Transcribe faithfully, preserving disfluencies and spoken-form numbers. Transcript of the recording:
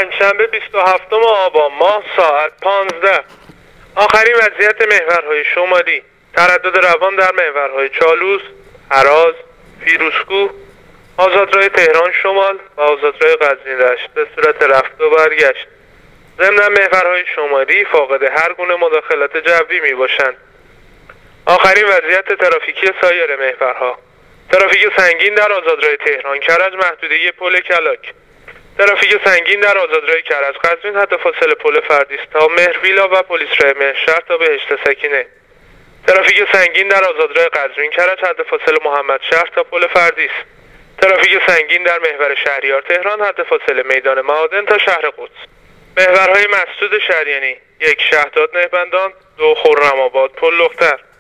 پنجشنبه بیست و هفتم آبان ماه ساعت پانزده. آخرین وضعیت محورهای شمالی: تردد روان در محورهای چالوس، هراز، فیروزکوه، آزادراه تهران شمال و آزادراه قزوین رشت به صورت رفت و برگشت. ضمن محورهای شمالی فاقد هر گونه مداخلت جوی می باشند. آخرین وضعیت ترافیکی سایر محورها: ترافیک سنگین در آزادراه تهران کرج محدوده پل کلاک، ترافیک سنگین در آزادراه کرج قزوین حد فاصله پل فردیس تا مهرویلا و پلیس راه مهشهر تا بهشت سکینه، ترافیک سنگین در آزادراه قزوین کرج حد فاصله محمد شهر تا پل فردیس، ترافیک سنگین در محور شهریار تهران حد فاصله میدان معادن تا شهر قدس. محورهای مسدود شریانی: یک شهداد نهبندان، دو خرم‌آباد پل لختر.